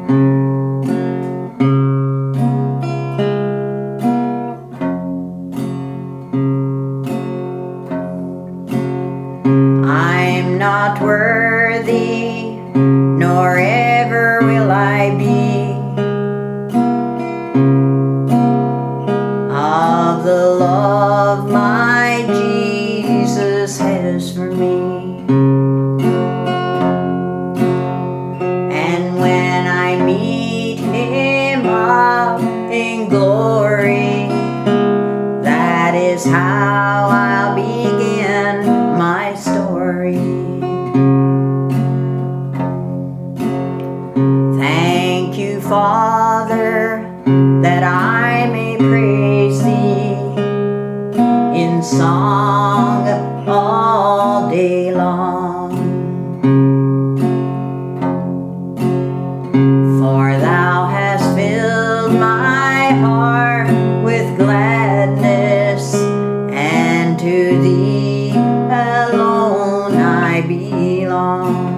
I'm not worthy, nor ever will I be, of the love my Jesus has for me. And when I meet Him up in glory, that is how I'll begin my story. Thank you, Father, that I may praise Thee in song all day long. For Thou hast filled my heart with gladness, and to Thee alone I belong.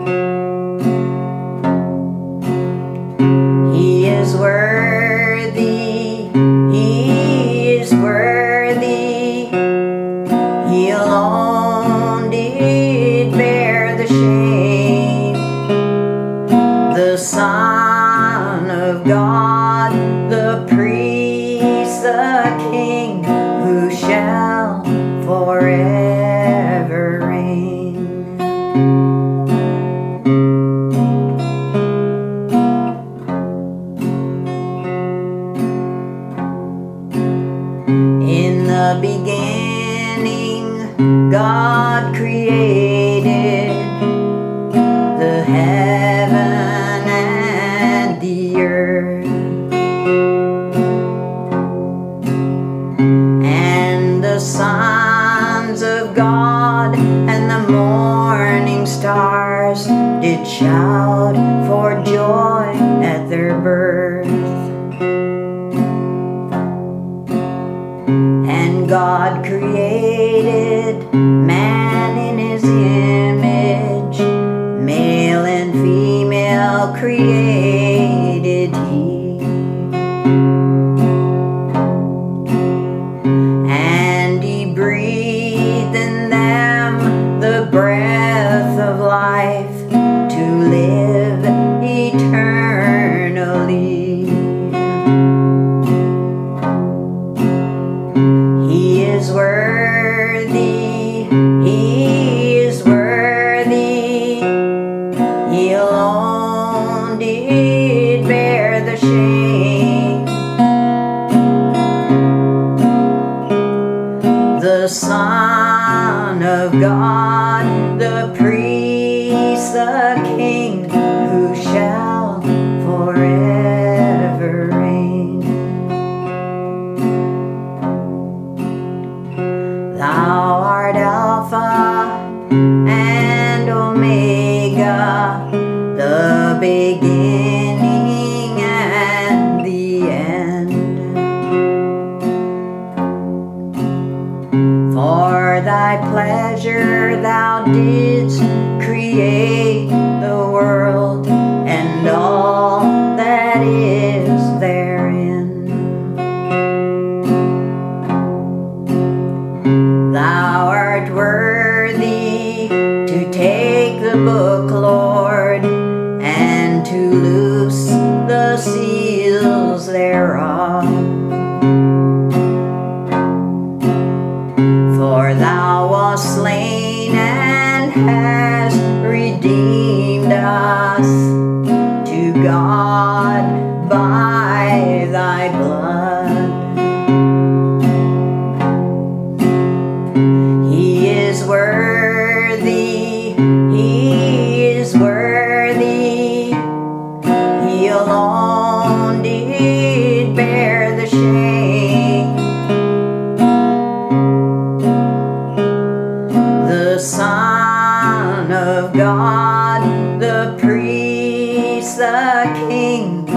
He is worthy, He is worthy. He alone did bear the shame. The Son of God, the priest, the King, who shall forever reign. In the beginning, God created the heaven and the earth, and the sons of God and the morning stars did shout for joy at their birth. And God created man in His image, male and female created He. And He breathed in them the breath of life to live eternally. He is worthy, He is worthy. He alone did bear the shame. The Son of God, the priest, the King, who shall forever reign. Thou art Alpha and Omega, the beginning and the end. For Thy pleasure Thou didst create the world and all that is therein. Thou art worthy to take the book, Lord, and to loose the seals thereof. For Thou wast slain and hast redeemed us to God by Thy blood. He is worthy, He is worthy. He alone did bear the shame. The Son of God, the priest, the King,